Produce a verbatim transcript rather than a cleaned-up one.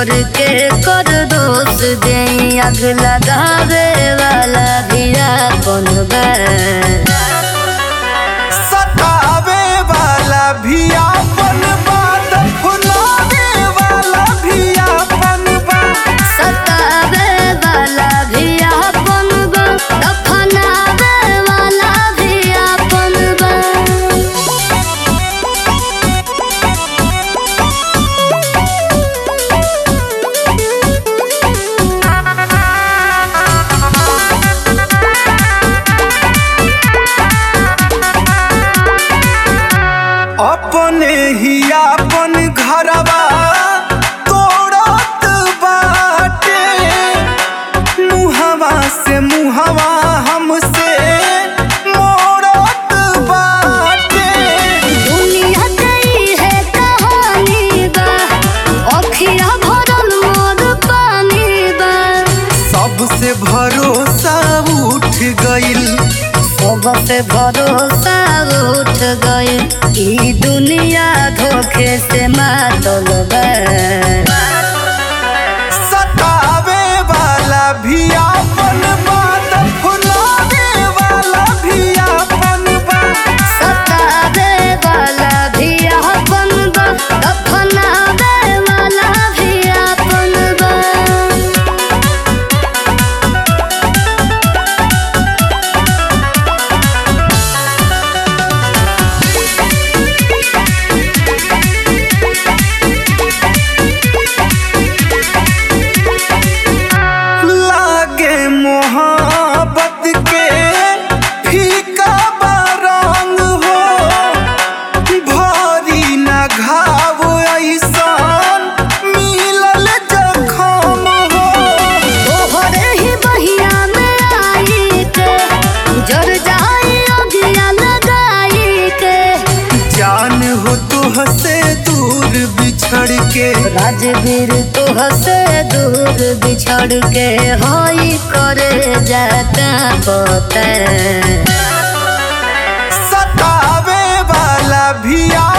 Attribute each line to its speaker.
Speaker 1: के कर दोष दे आग लगावे वाला भी अपन बा
Speaker 2: सतावे वाला भी अपन बा दफनावे वाला भी अपन बा
Speaker 1: सतावे वाला भी अपन बा दफनावे वाला भी अपन बा
Speaker 2: अपने ही अपन घरवा तोड़त बाटे मुहवा से मुहवा हमसे मोड़त बाटे
Speaker 1: दुनिया गई है कहानी बा अखिया भरल मोर पानी बा
Speaker 2: सबसे भरोसा उठ गइल
Speaker 1: सबसे भरोसा उठ गए ई दुनिया धोखे से मातल बा
Speaker 2: सतावे वाला भी अपन बा दफनावे वाला भी अपन बा
Speaker 1: सतावे वाला भी अपन बा दफनावे वाला भी अपन बा
Speaker 2: लागे मोहब्बत के फीका रंग हो भरी न घाव ऐसन मिलल जखम हो
Speaker 1: तोहरे ही बहिया में आई के जर जाई अगिया लगाई के
Speaker 2: जान हो तुहसे दूर बिछड़ के
Speaker 1: राजवीर तोह से दूर बिछड़ के होई करे जाता पता
Speaker 2: सतावे वाला भी